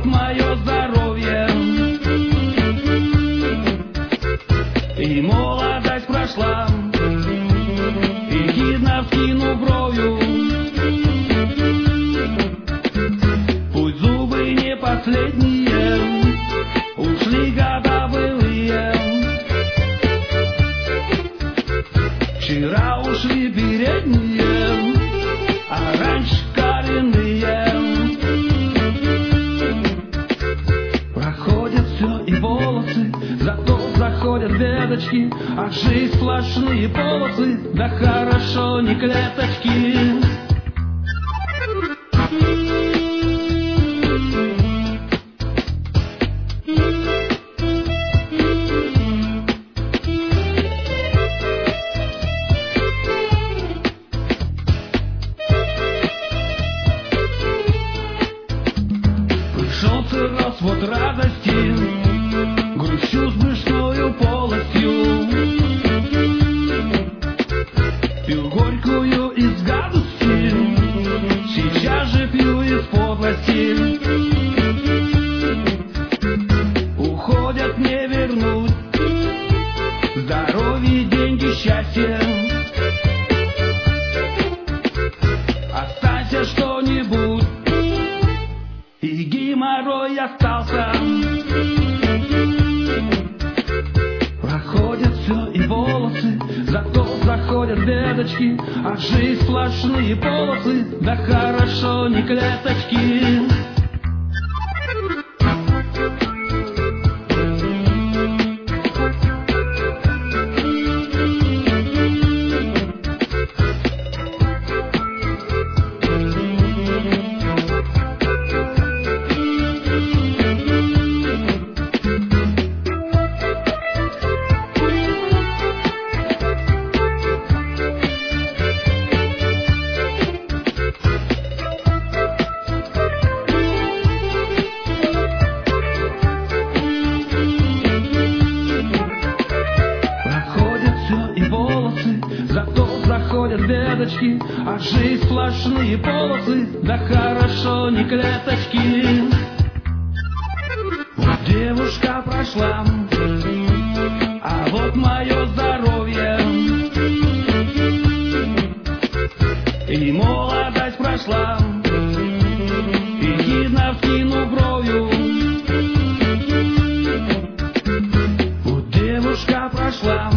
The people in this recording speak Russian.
мое здоровье, и молодость прошла, и хидно вскину бровью. Пусть зубы не последние, ушли года былые. Вчера ушли передние, а раньше коренные. Проходят все и волосы, зато заходят веточки, а жизнь сплошные полосы, да хорошо не клеточки. Пришел расцвет радости, грущу с брюшною полостью, пью горькую из гадости, сейчас же пью из подлости. Уходят не вернуть здоровье, деньги, счастье. Останься что-нибудь, и геморрой остался. Проходят все и волосы, зато заходят веточки, а жизнь сплошные полосы, да хорошо не клеточки. Зато заходят веточки, а жизнь сплошные полосы, да хорошо не клеточки. Вот девушка прошла, а вот мое здоровье, и молодость прошла, и хидно вскину бровью. Вот девушка прошла,